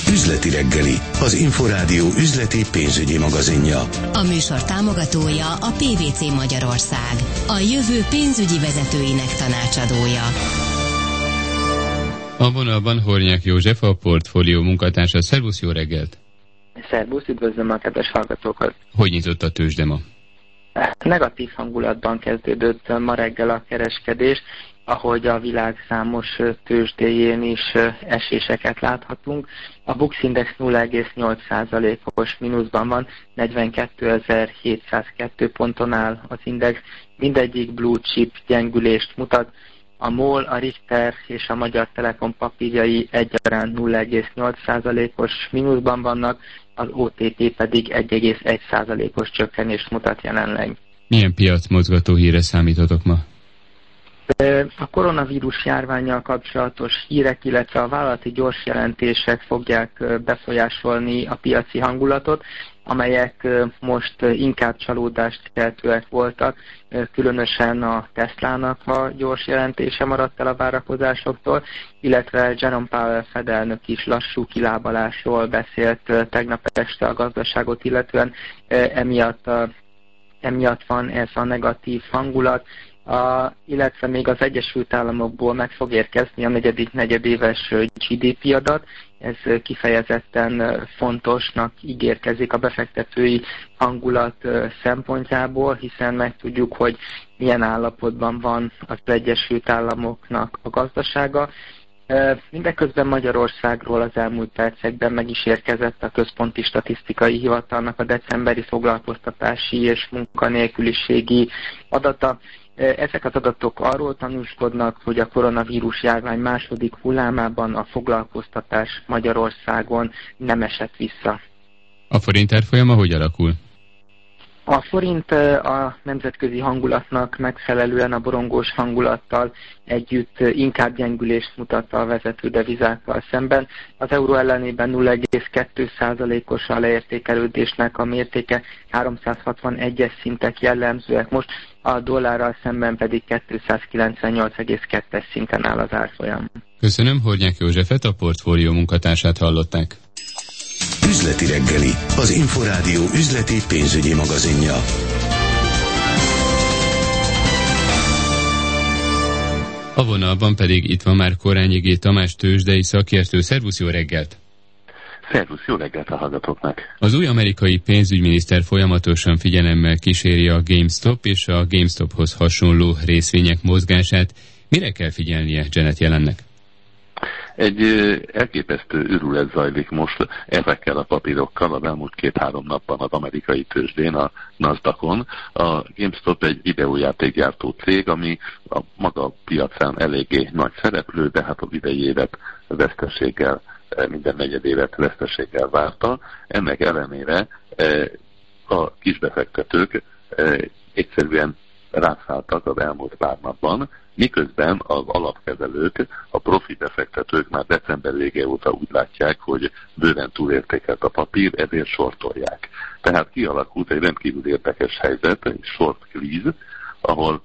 Üzleti reggeli, az Inforádió üzleti pénzügyi magazinja. A műsor támogatója a PVC Magyarország, a jövő pénzügyi vezetőinek tanácsadója. A vonalban Hornyák József, a portfólió munkatársa. Szervusz, jó reggelt! Szervusz, üdvözlöm a kedves hallgatókat! Hogy nyitott a tőzsde ma? Negatív hangulatban kezdődött ma reggel a kereskedés, ahogy a világ számos tőzsdéjén is eséseket láthatunk. A Bux Index 0,8%-os mínuszban van, 42.702 ponton áll az index, mindegyik blue chip gyengülést mutat. A MOL, a Richter és a Magyar Telekom papírjai egyaránt 0,8%-os mínuszban vannak, az OTP pedig 1,1%-os csökkenést mutat jelenleg. Milyen piacmozgató híre számítotok ma? A koronavírus járvánnyal kapcsolatos hírek, illetve a vállalati gyors jelentések fogják befolyásolni a piaci hangulatot, amelyek most inkább csalódást keltőek voltak, különösen a Teslának a gyors jelentése maradt el a várakozásoktól, illetve Jerome Powell Fed elnök is lassú kilábalásról beszélt tegnap este a gazdaságot, illetően emiatt van ez a negatív hangulat. Illetve még az Egyesült Államokból meg fog érkezni a negyedik negyedéves GDP adat. Ez kifejezetten fontosnak ígérkezik a befektetői hangulat szempontjából, hiszen megtudjuk, hogy milyen állapotban van az Egyesült Államoknak a gazdasága. Mindeközben Magyarországról az elmúlt percekben meg is érkezett a Központi Statisztikai Hivatalnak a decemberi foglalkoztatási és munkanélküliségi adata. Ezek az adatok arról tanúskodnak, hogy a koronavírus járvány második hullámában a foglalkoztatás Magyarországon nem esett vissza. A forint árfolyama hogy alakul? A forint a nemzetközi hangulatnak megfelelően a borongós hangulattal együtt inkább gyengülést mutatta a vezető devizákkal szemben. Az euró ellenében 0,2%-os a leértékelődésnek a mértéke, 361-es szintek jellemzőek most, a dollárral szemben pedig 298,2-es szinten áll az árfolyam. Köszönöm, Hornyák Józsefet, a portfólió munkatársát hallották. Üzleti reggeli, az Inforádió üzleti pénzügyi magazinja. A vonalban pedig itt van már Korányi G. Tamás tőzsdei szakértő. Szervusz, jó reggelt! Szervusz, jó reggelt a hallgatóknak! Az új amerikai pénzügyminiszter folyamatosan figyelemmel kíséri a GameStop és a GameStophoz hasonló részvények mozgását. Mire kell figyelnie Janet Yellennek? Egy elképesztő őrület zajlik most ezekkel a papírokkal az elmúlt 2-3 napban az amerikai tőzsdén, a Nasdaqon. A GameStop egy videójátékgyártó cég, ami a maga piacán eléggé nagy szereplő, de hát az idei évet veszteséggel, minden negyedévet veszteséggel várta. Ennek ellenére a kisbefektetők egyszerűen rászálltak az elmúlt pár napban, miközben az alapkezelők, a profi befektetők már december vége óta úgy látják, hogy bőven túlértékelt a papír, ezért sortolják. Tehát kialakult egy rendkívül érdekes helyzet, egy short squeeze, ahol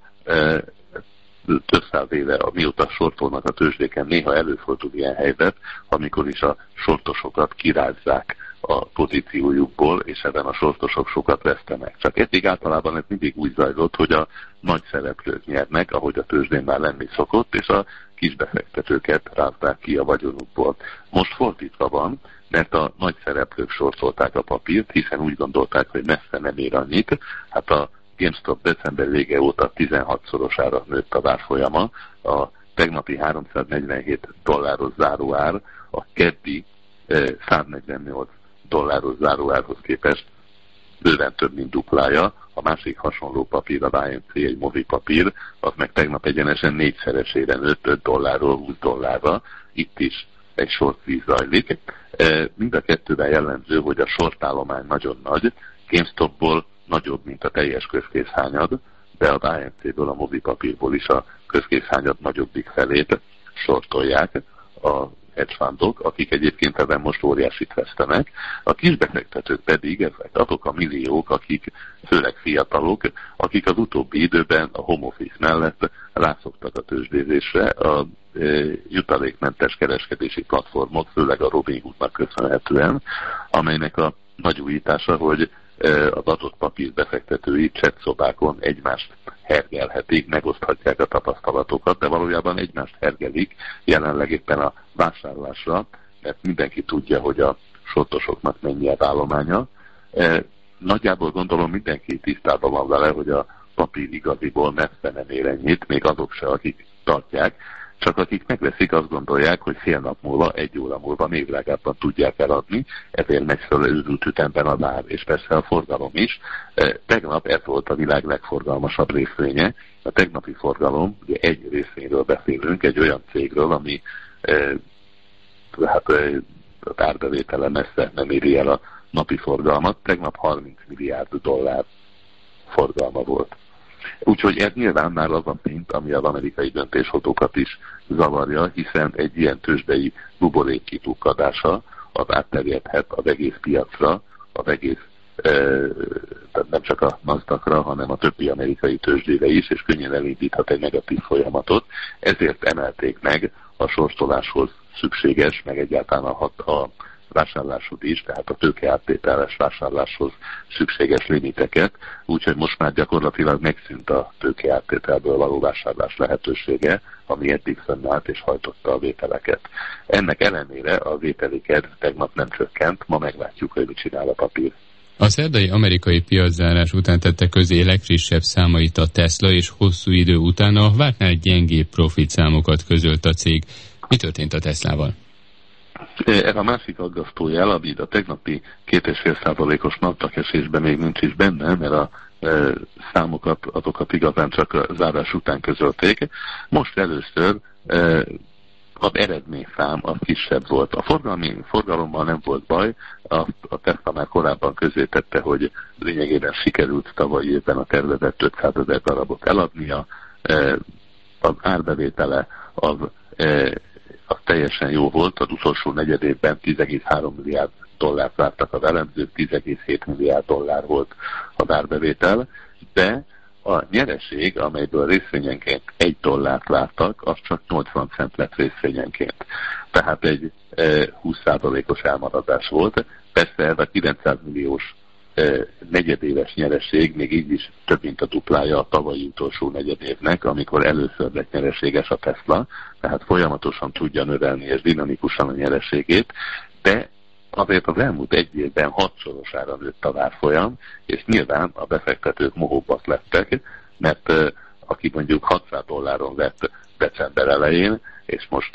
több száz éve, mióta sortolnak a tőzsdéken, néha előfordul ilyen helyzet, amikor is a sortosokat kirázzák a pozíciójukból, és ebben a sortosok sokat vesztenek. Csak eddig általában ez mindig úgy zajlott, hogy a nagy szereplők nyernek, ahogy a tőzsdén már lenni szokott, és a kisbefektetőket rázzák ki a vagyonukból. Most fordítva van, mert a nagy szereplők sortolták a papírt, hiszen úgy gondolták, hogy messze nem ér annyit. Hát a GameStop december vége óta 16-szorosára nőtt a árfolyama, a tegnapi $347 záróár, a keddi $148 záróárhoz képest bőven több, mint duplája. A másik hasonló papír, az INC, egy movi papír, az meg tegnap egyenesen 4-szeresére nőtt, $5-ról $20-ra. Itt is egy short squeeze zajlik. Mind a kettőben jellemző, hogy a short állomány nagyon nagy, GameStopból nagyobb, mint a teljes közkészhányad, de az INC-ből, a movi papírból is a közkészhányad nagyobbik felét sortolják a hedge fundok, akik egyébként ebben most óriásit vesztenek. A kisbefektetők pedig azok a milliók, akik főleg fiatalok, akik az utóbbi időben a home office mellett rászoktak a tőzsdézésre. A jutalékmentes kereskedési platformot, főleg a Robinhoodnak köszönhetően, amelynek a nagy újítása, hogy az adott papír befektetői chatszobákon egymást hergelhetik, megoszthatják a tapasztalatokat, de valójában egymást hergelik jelenleg éppen a vásárlásra, mert mindenki tudja, hogy a sortosoknak mennyi az állománya. Nagyjából gondolom mindenki tisztában van vele, hogy a papír igaziból messze nem ér ennyit, még azok se, akik tartják, csak akik megveszik, azt gondolják, hogy fél nap múlva, 1 óra múlva még drágábban tudják eladni, ezért megy föl őrült ütemben a ár, és persze a forgalom is. Tegnap ez volt a világ legforgalmasabb részvénye. A tegnapi forgalom, ugye egy részvényről beszélünk, egy olyan cégről, ami az árbevétele messze nem éri el a napi forgalmat, tegnap 30 milliárd dollár forgalma volt. Úgyhogy ez nyilván már az a szint, ami az amerikai döntéshozókat is zavarja, hiszen egy ilyen tőzsdei buborék kitukkadása az átterjedhet az egész piacra, az egész, tehát nem csak a Nasdaqra, hanem a többi amerikai tőzsdére is, és könnyen elindíthat egy negatív folyamatot. Ezért emelték meg a sorsoláshoz szükséges, meg egyáltalán a vásárlásod is, tehát a tőkeáttételes vásárláshoz szükséges limiteket, úgyhogy most már gyakorlatilag megszűnt a tőkeáttételből való vásárlás lehetősége, ami eddig fönnállt és hajtotta a vételeket. Ennek ellenére a vételi kedv tegnap nem csökkent, ma meglátjuk, hogy mit csinál a papír. A szerdai amerikai piaczárás után tette közé legfrissebb számait a Tesla, és hosszú idő után a vártnál gyengébb profit számokat közölt a cég. Mi történt a Teslával? Ez a másik aggasztó jel, ami a tegnapi 2,5%-os naptakesésben még nincs is benne, mert a számokat, azokat igazán csak a zárás után közölték. Most először az eredményszám az kisebb volt. A forgalommal nem volt baj, a Tesla már korábban közzétette, hogy lényegében sikerült tavalyi évben a tervezett 500 000 darabot eladnia, az árbevétele az teljesen jó volt, az utolsó negyedévben 10,3 milliárd dollárt vártak az elemzők, 10,7 milliárd dollár volt az árbevétel, de a nyereség, amelyből részvényenként $1 vártak, az csak 80 cent lett részvényenként. Tehát egy 20%-os elmaradás volt. Persze ez a 900 milliós negyedéves nyereség még így is több mint a duplája a tavalyi utolsó negyedévnek, amikor először lett nyereséges a Tesla, tehát folyamatosan tudja növelni és dinamikusan a nyereségét, de azért az elmúlt 1 évben 6-szorosára nőtt a várfolyam, és nyilván a befektetők mohóbbak lettek, mert aki mondjuk $600 vett december elején, és most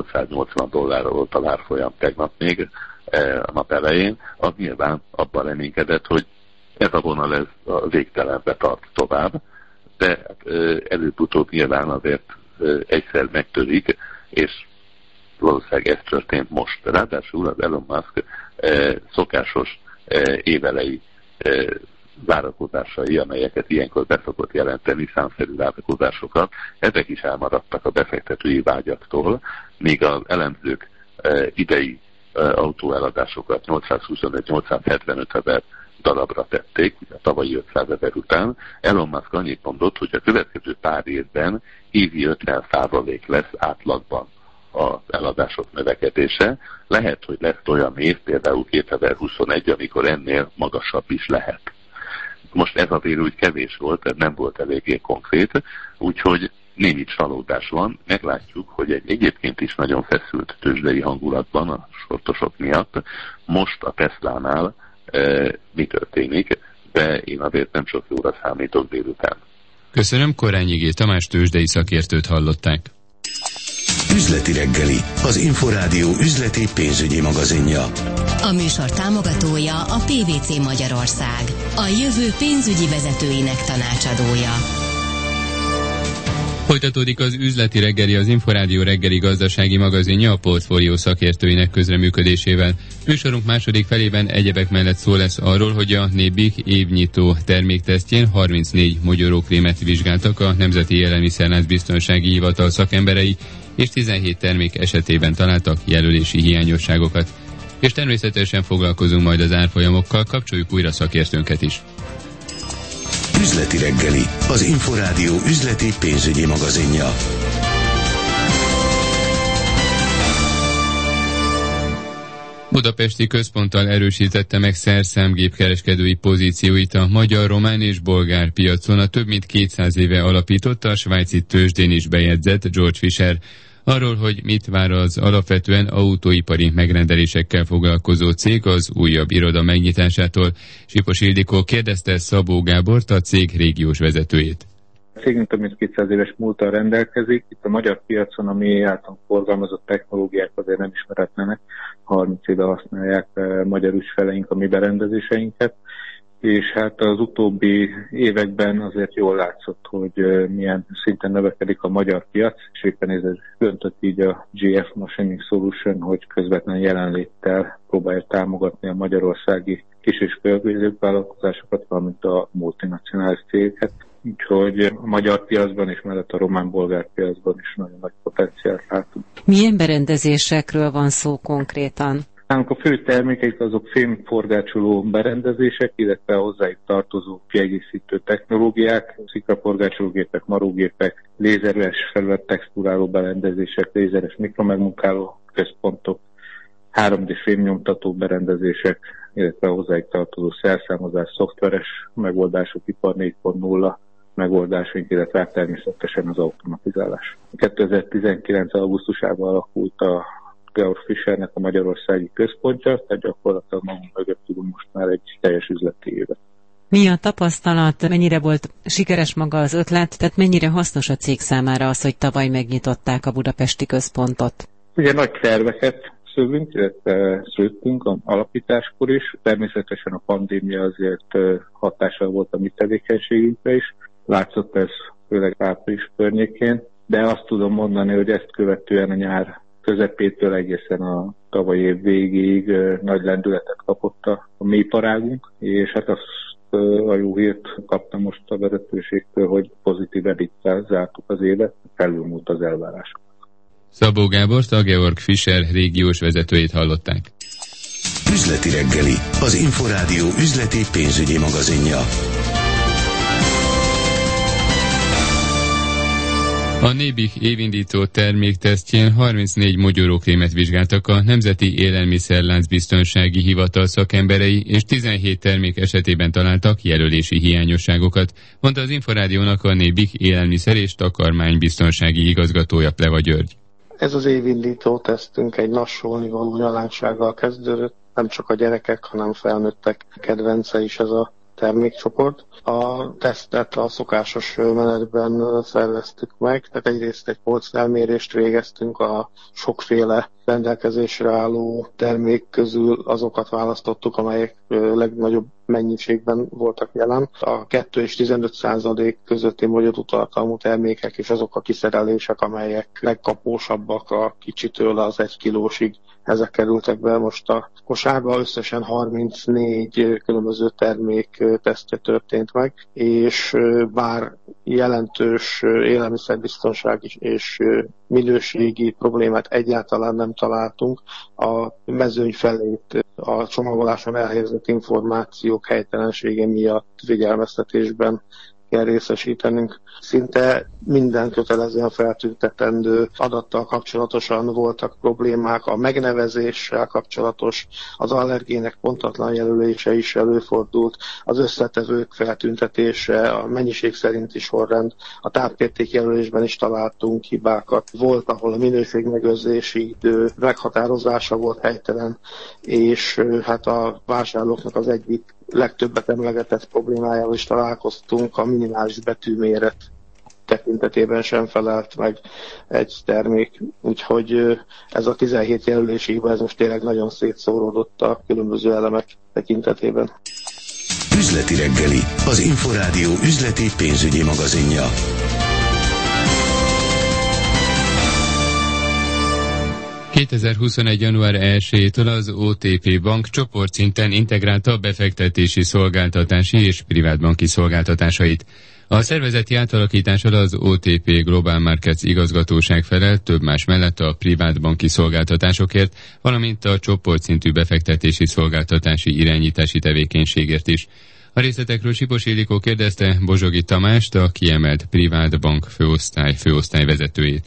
$880 volt a várfolyam tegnap még, a nap elején, az nyilván abban reménykedett, hogy ez a vonal ez a végtelenbe tart tovább, de előbb-utóbb nyilván azért egyszer megtörik, és valószínűleg ez történt most. Ráadásul az Elon Musk szokásos évelei várakozásai, amelyeket ilyenkor be szokott jelenteni, számszerű várakozásokat, ezek is elmaradtak a befektetői vágyaktól, míg az elemzők idei autóeladásokat 825-875 ezer darabra tették, ugye a tavalyi 500 ezer után. Elon Musk annyit mondott, hogy a következő pár évben évi 50% lesz átlagban az eladások növekedése. Lehet, hogy lesz olyan év, például 2021, amikor ennél magasabb is lehet. Most ez azért úgy kevés volt, ez nem volt eléggé konkrét, úgyhogy némi csalódás van. Meglátjuk, hogy egy egyébként is nagyon feszült tőzsdei hangulatban a sortosok miatt most a Teslánál mi történik, de én azért nem sok jóra számítok délután. Köszönöm, Korányi G. Tamás tőzsdei szakértőt hallották. Üzleti reggeli, az Inforádió üzleti pénzügyi magazinja. A műsor támogatója a PVC Magyarország, a jövő pénzügyi vezetőinek tanácsadója. Folytatódik az üzleti reggeli, az Inforádió reggeli gazdasági magazinja a portfólió szakértőinek közreműködésével. Műsorunk második felében egyebek mellett szó lesz arról, hogy a Nébik évnyitó terméktesztjén 34 mogyorókrémet vizsgáltak a Nemzeti Élelmiszerlánc Biztonsági Hivatal szakemberei, és 17 termék esetében találtak jelölési hiányosságokat. És természetesen foglalkozunk majd az árfolyamokkal, kapcsoljuk újra szakértőnket is. Üzleti reggeli, az Inforádió üzleti pénzügyi magazinja. budapesti központtal erősítette meg szerszámgépkereskedői pozícióit a magyar, román és bolgár piacon a több mint 200 éve alapított, a svájci tőzsdén is bejegyzett Georg Fischer. Arról, hogy mit vár az alapvetően autóipari megrendelésekkel foglalkozó cég az újabb iroda megnyitásától, Sipos Ildikó kérdezte Szabó Gábort, a cég régiós vezetőjét. A cégünk több mint 200 éves múlttal rendelkezik. Itt a magyar piacon a mi általunk forgalmazott technológiák azért nem ismeretlenek. 30 éve használják magyar ügyfeleink a mi berendezéseinket, és hát az utóbbi években azért jól látszott, hogy milyen szinten növekedik a magyar piac, és éppen ez döntött így a GF Machining Solution, hogy közvetlen jelenléttel próbálja támogatni a magyarországi kis- és középvállalkozásokat, valamint a multinacionális cégeket. Úgyhogy a magyar piacban és mellett a román-bolgár piacban is nagyon nagy potenciált látunk. Milyen berendezésekről van szó konkrétan? Nálunk a fő termékeik azok fémforgácsoló berendezések, illetve hozzájuk tartozó kiegészítő technológiák, szikraforgácsológépek, marógépek, lézeres felülettexturáló berendezések, lézeres mikromegmunkáló központok, 3D fémnyomtató berendezések, illetve hozzájuk tartozó szerszámozás, szoftveres megoldások, ipar 4.0 megoldásunk, illetve természetesen az automatizálás. 2019. augusztusában alakult a Georg Fischernek a magyarországi központja, tehát gyakorlatilag magunk mögött tudunk most már egy teljes üzleti évet. Mi a tapasztalat, mennyire volt sikeres maga az ötlet, tehát mennyire hasznos a cég számára az, hogy tavaly megnyitották a budapesti központot? Ugye nagy terveket szövünk, illetve szőttünk az alapításkor is. Természetesen a pandémia azért hatással volt a mi tevékenységünkre is. Látszott ez főleg április környékén, de azt tudom mondani, hogy ezt követően a nyár közepétől egészen a tavalyi év végéig nagy lendületet kapott a mi iparágunk, és hát azt a jó hírt kaptam most a vezetőségtől, hogy pozitív EBITDA-tel zártuk az évet, felülmúlt az elvárás. Szabó Gábort, a Georg Fischer régiós vezetőjét hallották. Üzleti reggeli, az Inforádió üzleti pénzügyi magazinja. A Nébik évindító terméktesztjén 34 mogyorókrémet vizsgáltak a Nemzeti Élelmiszerláncbiztonsági Hivatal szakemberei, és 17 termék esetében találtak jelölési hiányosságokat, mondta az Inforádiónak a Nébik élelmiszer- és takarmánybiztonsági igazgatója, Pleva György. Ez az évindító tesztünk egy nassolni való nyalánksággal kezdődött, nem csak a gyerekek, hanem felnőttek kedvence is ez a termékcsoport. A tesztet a szokásos menetben szerveztük meg, tehát egyrészt egy polcfelmérést végeztünk, a sokféle rendelkezésre álló termék közül azokat választottuk, amelyek legnagyobb mennyiségben voltak jelen. A 2 és 15% közötti mogyorutartalmú termékek és azok a kiszerelések, amelyek legkapósabbak a kicsitől az 1 kilósig, ezek kerültek be most a kosárba. Összesen 34 különböző termék tesztje történt meg, és bár jelentős élelmiszerbiztonsági és minőségi problémát egyáltalán nem találtunk, a mezőny felét a csomagoláson elhelyezett információk helytelensége miatt figyelmeztetésben kell részesítenünk. Szinte minden kötelezően feltüntetendő adattal kapcsolatosan voltak problémák, a megnevezéssel kapcsolatos, az allergének pontatlan jelölése is előfordult, az összetevők feltüntetése, a mennyiség szerinti sorrend, a tápérték jelölésben is találtunk hibákat. Volt, ahol a minőségmegőrzési idő meghatározása volt helytelen, és hát a vásárlóknak az egyik legtöbbet emlegetett problémájával is találkoztunk, a minimális betűméret tekintetében sem felelt meg egy termék, úgyhogy ez a 17 jelölési hiba, ez most tényleg nagyon szétszóródott a különböző elemek tekintetében. Üzleti reggeli, az Inforádió üzleti pénzügyi magazinja. ...2021. január 1-től az OTP Bank csoportszinten integrálta a befektetési szolgáltatási és privátbanki szolgáltatásait. A szervezeti átalakítással az OTP Global Markets igazgatóság felel több más mellett a privátbanki szolgáltatásokért, valamint a csoportszintű befektetési szolgáltatási irányítási tevékenységért is. A részletekről Sipos Ildikó kérdezte Bozsogi Tamást, a kiemelt privátbank főosztály vezetőjét.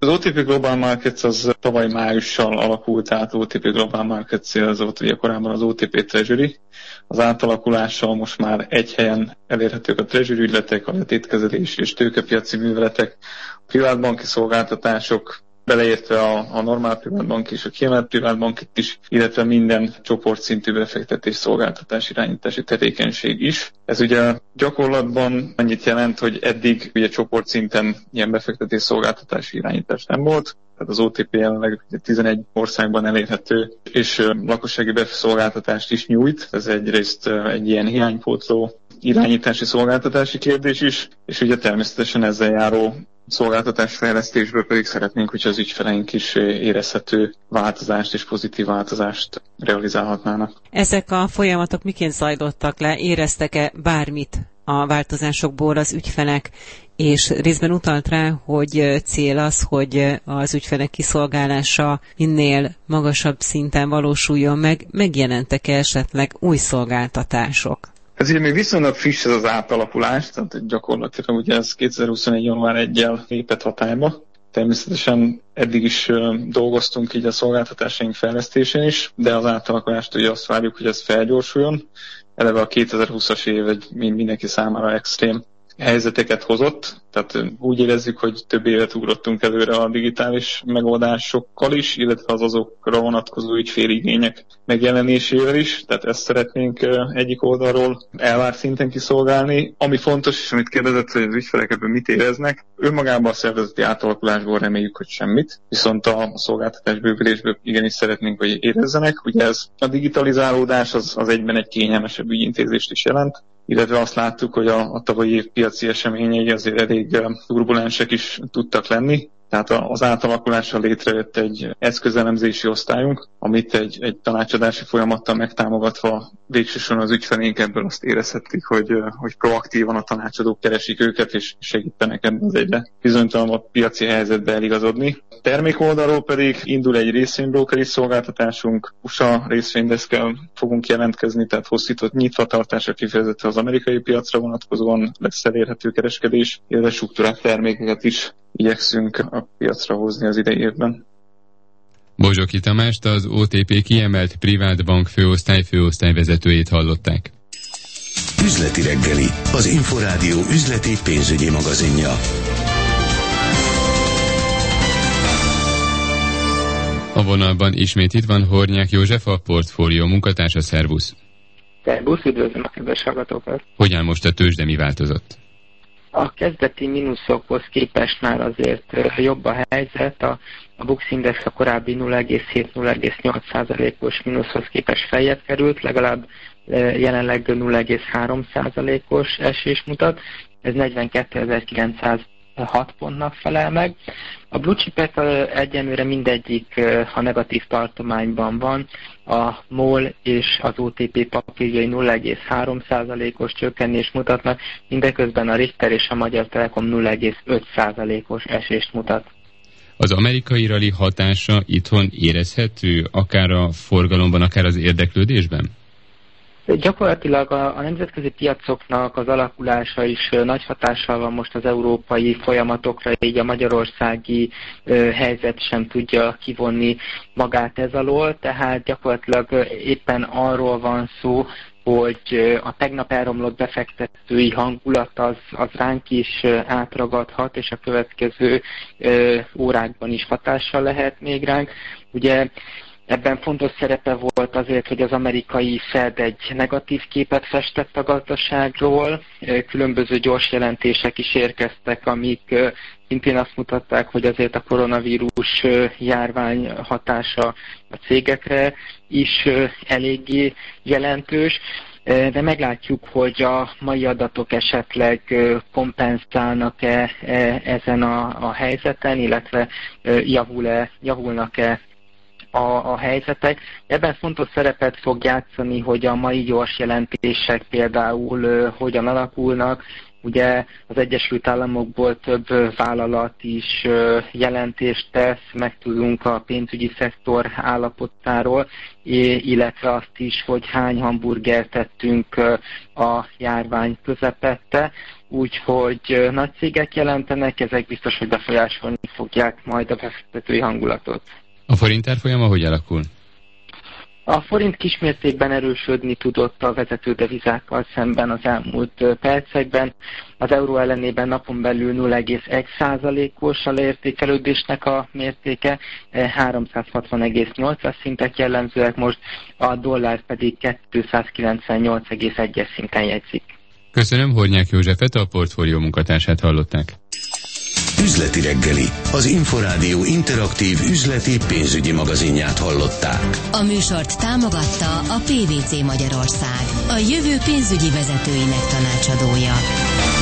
Az OTP Global Markets az tavaly májussal alakult át, OTP Global Markets az volt ugye korábban az OTP Treasury. Az átalakulással most már egy helyen elérhetők a treasury ügyletek, a letétkezelés és tőkepiaci műveletek, a privátbanki szolgáltatások, beleértve a normál privátbank és a kiemelt privátbank is, illetve minden csoportszintű befektetés szolgáltatás irányítási tevékenység is. Ez ugye gyakorlatban annyit jelent, hogy eddig ugye csoportszinten ilyen befektetés szolgáltatási irányítás nem volt, tehát az OTP jelenleg 11 országban elérhető, és lakossági szolgáltatást is nyújt. Ez egyrészt egy ilyen hiánypótló irányítási szolgáltatási kérdés is, és ugye természetesen ezzel járó szolgáltatásfejlesztésből pedig szeretnénk, hogy az ügyfeleink is érezhető változást és pozitív változást realizálhatnának. Ezek a folyamatok miként zajlottak le? Éreztek-e bármit a változásokból az ügyfelek? És részben utalt rá, hogy cél az, hogy az ügyfelek kiszolgálása minél magasabb szinten valósuljon meg. Megjelentek-e esetleg új szolgáltatások? Ez ugye még viszonylag friss ez az átalakulás, tehát gyakorlatilag ugye ez 2021. január 1-jel lépett hatályba. Természetesen eddig is dolgoztunk így a szolgáltatásaink fejlesztésén is, de az átalakulást ugye azt várjuk, hogy ez felgyorsuljon. Eleve a 2020-as év egy mindenki számára extrém helyzeteket hozott, tehát úgy érezzük, hogy több évet ugrottunk előre a digitális megoldásokkal is, illetve az azokra vonatkozó ügyféligények megjelenésével is, tehát ezt szeretnénk egyik oldalról elvárt szinten kiszolgálni. Ami fontos, és amit kérdezett, hogy az ügyfelek ebből mit éreznek, önmagában a szervezeti átalakulásból reméljük, hogy semmit, viszont a szolgáltatás bővülésből igenis szeretnénk, hogy érezzenek. Ugye ez a digitalizálódás az egyben egy kényelmesebb ügyintézést is jelent, illetve azt láttuk, hogy a tavalyi év piaci eseményei azért elég turbulensek is tudtak lenni. Tehát az átalakulással létrejött egy eszközelemzési osztályunk, amit egy tanácsadási folyamattal megtámogatva végsősorban az ügyfeleink ebből azt érezhetik, hogy proaktívan a tanácsadók keresik őket és segítenek ebben az egyre bizonytalanabb piaci helyzetbe eligazodni. Termék oldalról pedig indul egy részvénybrókeri szolgáltatásunk, USA részvénydeszkkel fogunk jelentkezni, tehát hosszított nyitvatartásra kifejezetten az amerikai piacra vonatkozóan lesz elérhető kereskedés, illetve struktúrált termékeket is igyekszünk a piacra hozni az idei évben. Bozsoki Tamást, az OTP kiemelt privátbank főosztályvezetőjét hallották. Üzleti reggeli, az Inforádió üzleti pénzügyi magazinja. A vonalban ismét itt van Hornyák József, a portfólió munkatársa. Szervusz! Szervusz, üdvözlöm a kedves hallgatókat! Hogy áll most a tőzsde, mi változott? A kezdeti mínuszokhoz képest már azért jobb a helyzet. A Bux Index a korábbi 0,7-0,8%-os mínuszhoz képest feljebb került, legalább jelenleg 0,3%-os esés mutat. Ez 42.906 pontnak felel meg. A blue chipek egyenlőre mindegyik a negatív tartományban van. A MOL és az OTP papírjai 0,3%-os csökkenést mutatnak, mindeközben a Richter és a Magyar Telekom 0,5%-os esést mutat. Az amerikai rali hatása itthon érezhető, akár a forgalomban, akár az érdeklődésben? Gyakorlatilag a nemzetközi piacoknak az alakulása is nagy hatással van most az európai folyamatokra, így a magyarországi helyzet sem tudja kivonni magát ez alól, tehát gyakorlatilag éppen arról van szó, hogy a tegnap elromlott befektetői hangulat az ránk is átragadhat, és a következő órákban is hatással lehet még ránk. Ugye ebben fontos szerepe volt azért, hogy az amerikai Fed egy negatív képet festett a gazdaságról. Különböző gyors jelentések is érkeztek, amik szintén azt mutatták, hogy azért a koronavírus járvány hatása a cégekre is eléggé jelentős. De meglátjuk, hogy a mai adatok esetleg kompenzálnak-e ezen a helyzeten, illetve javulnak-e a helyzetek. Ebben fontos szerepet fog játszani, hogy a mai gyors jelentések például hogyan alakulnak. Ugye az Egyesült Államokból több vállalat is jelentést tesz, megtudunk a pénzügyi szektor állapotáról, illetve azt is, hogy hány hamburgert tettünk a járvány közepette, úgyhogy nagy cégek jelentenek, ezek biztos, hogy befolyásolni fogják majd a befektetői hangulatot. A forint árfolyama hogy alakul? A forint kismértékben erősödni tudott a vezető devizákkal szemben az elmúlt percekben. Az euró ellenében napon belül 0,1%-os a leértékelődésnek a mértéke, 360,8-as szintek jellemzőek most, a dollár pedig 298,1-es szinten jegyzik. Köszönöm, Hornyák Józsefet, a portfólió munkatársát hallották. Üzleti reggeli, az Inforádió interaktív üzleti pénzügyi magazinját hallották. A műsort támogatta a PVC Magyarország, a jövő pénzügyi vezetőinek tanácsadója.